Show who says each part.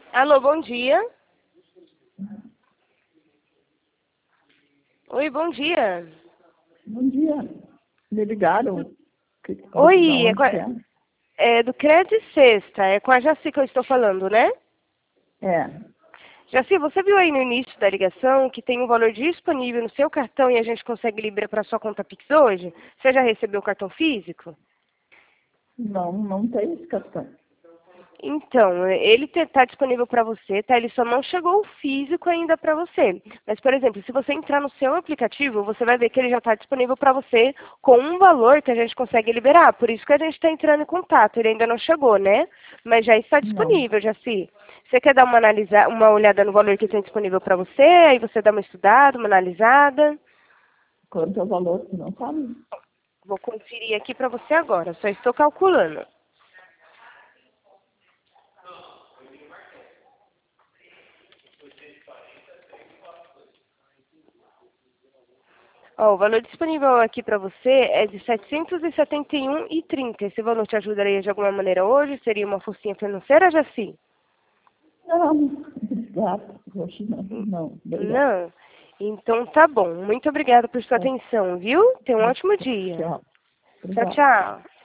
Speaker 1: Alô, bom dia. Oi, bom dia.
Speaker 2: Bom dia. Me ligaram. Da
Speaker 1: Oi,
Speaker 2: onde que é?
Speaker 1: é do Crédito Sexta, é com a Jaci que eu estou falando, né?
Speaker 2: É.
Speaker 1: Jaci, você viu aí no início da ligação que tem um valor disponível no seu cartão e a gente consegue liberar para sua conta Pix hoje? Você já recebeu o cartão físico?
Speaker 2: Não, não tem esse cartão.
Speaker 1: Então, ele está disponível para você, tá? Ele só não chegou o físico ainda para você. Mas, por exemplo, se você entrar no seu aplicativo, você vai ver que ele já está disponível para você com um valor que a gente consegue liberar. Por isso que a gente está entrando em contato. Ele ainda não chegou, né? Mas já está
Speaker 2: Não.
Speaker 1: disponível, Jaci. Você quer dar uma olhada no valor que tem disponível para você? Aí você dá uma estudada, uma analisada.
Speaker 2: Quanto é o valor? Tu não sabe?
Speaker 1: Vou conferir aqui para você agora. Só estou calculando. Ó, o valor disponível aqui para você é de R$ 771,30. Esse valor te ajudaria de alguma maneira hoje? Seria uma forcinha financeira, Jaci?
Speaker 2: Não. Obrigada. Hoje não. Não. Obrigada.
Speaker 1: Não? Então tá bom. Muito obrigada por sua
Speaker 2: É.
Speaker 1: atenção, viu? Tenha um ótimo dia.
Speaker 2: Tchau.
Speaker 1: Tchau,
Speaker 2: Obrigada.
Speaker 1: tchau.